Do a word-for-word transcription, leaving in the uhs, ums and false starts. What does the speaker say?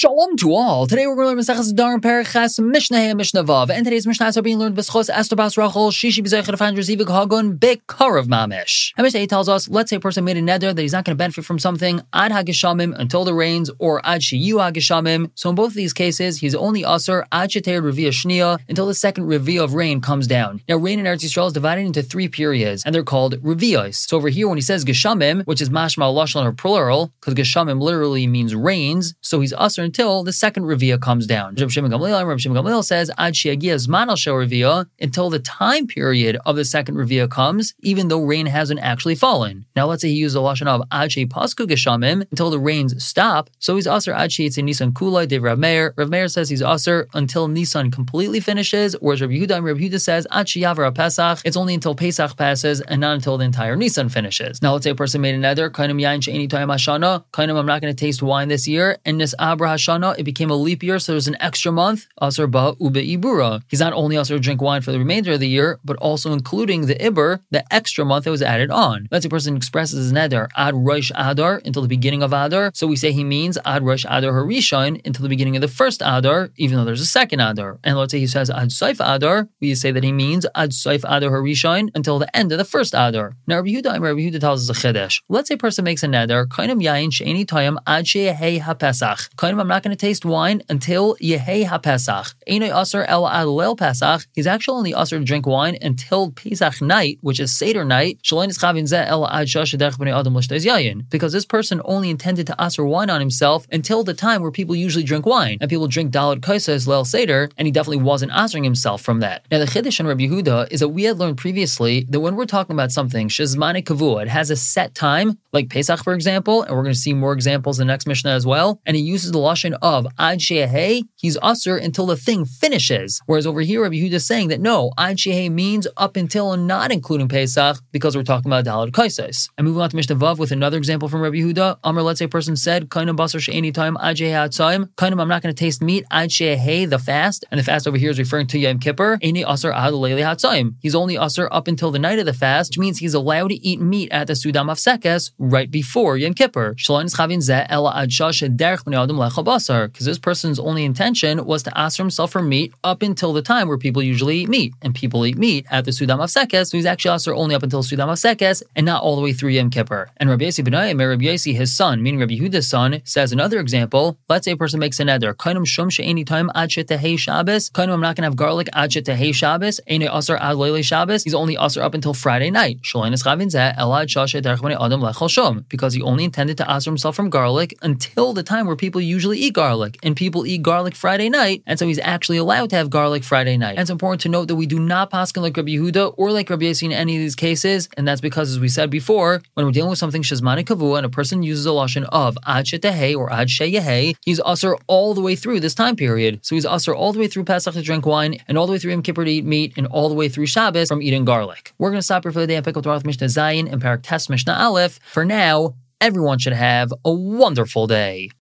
Shalom to all. Today we're going to learn Maseches Nedarim Perek Ches Mishnah Hey Mishnah Vav, and today's Mishnahs are being learned b'schos Esther Bas Rachel Shishi b'zeicha to find Zivug Hagun B'Karav Mamish. And Mishnah tells us, let's say a person made a neder that he's not going to benefit from something ad hageshamim until the rains, or ad shiyu hageshamim. So in both of these cases, he's only aser ad sheter revia shnia until the second revia of rain comes down. Now rain in Eretz Yisrael is divided into three periods, and they're called revios. So over here when he says geshamim, which is mashma lashon or plural, because geshamim literally means rains, so he's aser until the second revia comes down. Rabbi Shimon Gamliel, Rabbi Shimon Gamliel says ad she'agia zman al shel revia, until the time period of the second revia comes, even though rain hasn't actually fallen. Now let's say he used the lashon of ad she'pasku geshamim, until the rains stop, so he's aser ad she'yitze Nisan kulai de Rav Meir. Rav Meir says he's aser until Nisan completely finishes, whereas Rabbi Yehuda and Rabbi Yehuda says ad she'yavar Pesach, it's only until Pesach passes and not until the entire Nisan finishes. Now let's say a person made a neder, kainim yain she'eni toyam hashana, kainim I'm not going to taste wine this year, and this abra hashana, it became a leap year, so there's an extra month, aser ba ube ibura. He's not only aser to drink wine for the remainder of the year, but also including the ibur, the extra month that was added on. Let's say a person expresses his neder ad rosh adar, until the beginning of adar, so we say he means ad rosh adar harishon, until the beginning of the first adar, even though there's a second adar. And let's say he says ad saif adar, we say that he means ad saif adar harishon, until the end of the first adar. Now Rabbi Yehuda, Rabbi Yehuda tells us a chiddush. Let's say a person makes a neder, kainim yain she'eni toyam ad she'yehei hapesach. Kainim I'm not going to taste wine until Yehei HaPesach. Einoi Aser El Ad Leil Pesach. He's actually only Aser to drink wine until Pesach night, which is Seder night. Because this person only intended to Aser wine on himself until the time where people usually drink wine. And people drink Dalad Kaisas Leil Seder, and he definitely wasn't Asering himself from that. Now the Chiddush in Rabbi Yehuda is that we had learned previously that when we're talking about something, Shezmane Kavua, it has a set time, like Pesach for example, and we're going to see more examples in the next Mishnah as well, and he uses the lashon of Ad Shehei, he's usher until the thing finishes. Whereas over here, Rabbi Yehuda is saying that no, Ad Shehei means up until and not including Pesach, because we're talking about Dalad Kaisais. And moving on to Mishnah Vav with another example from Rabbi Yehuda. Amr, let's say a person said, Kainam basar she'eni time Ad Shehei Atzayim. Kainam, I'm not going to taste meat, Ad Shehei, the fast. And the fast over here is referring to Yom Kippur. Eni asar Ad Leili Hatzayim. He's only usher up until the night of the fast, which means he's allowed to eat meat at the Sudam Afsekes right before Yom Kippur. Because this person's only intention was to ask himself for meat up until the time where people usually eat meat. And people eat meat at the Sudam Afsekes, so he's actually asked only up until Sudam Afsekes and not all the way through Yom Kippur. And Rabbi Yossi Benayim, Rabbi Yossi, his son, meaning Rabbi Yehuda's son, says another example. Let's say a person makes a neder. Kainam shum she'eni time ad shetehei Shabbos. Kainam I'm not going to have garlic ad shetehei Shabbos. Einei asar ad leilei Shabbos. He's only asar up until Friday night. Because he only intended to ask himself from garlic until the time where people usually eat garlic, and people eat garlic Friday night, and so he's actually allowed to have garlic Friday night. And it's important to note that we do not paskin like Rabbi Yehuda or like Rabbi Yossi in any of these cases, and that's because, as we said before, when we're dealing with something shezmane kavua and a person uses a lashon of ad shetehei or ad sheyehei, he's usher all the way through this time period. So he's usher all the way through Pesach to drink wine, and all the way through Yom Kippur to eat meat, and all the way through Shabbos from eating garlic. We're going to stop here for the day and pick up tomorrow with Mishnah Zayin and Parak Tes Mishnah Aleph. For now, everyone should have a wonderful day.